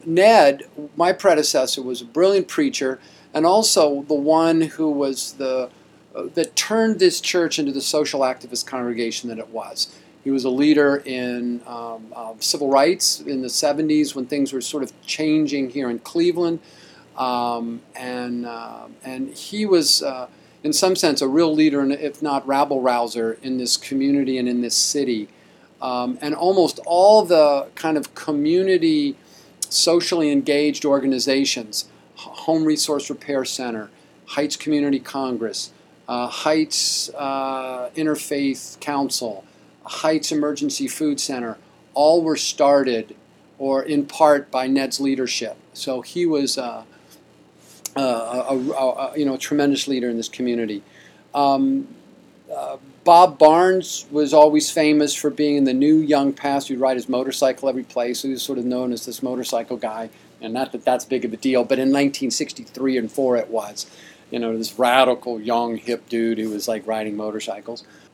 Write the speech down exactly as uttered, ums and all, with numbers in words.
Ned, my predecessor, was a brilliant preacher, and also the one who was the uh, that turned this church into the social activist congregation that it was. He was a leader in um, uh, civil rights in the seventies when things were sort of changing here in Cleveland, um, and uh, and he was, uh, in some sense, a real leader, and if not rabble-rouser, in this community and in this city. Um, and almost all the kind of community, socially engaged organizations, Home Resource Repair Center, Heights Community Congress, uh, Heights uh, Interfaith Council, Heights Emergency Food Center, all were started, or in part, by Ned's leadership. So he was uh, a, a, a, a you know a tremendous leader in this community. Um, uh, Bob Barnes was always famous for being the new young pastor who'd ride his motorcycle every place. He was sort of known as this motorcycle guy, and not that that's big of a deal, but in nineteen sixty-three and four it was. You know, this radical, young, hip dude who was like riding motorcycles.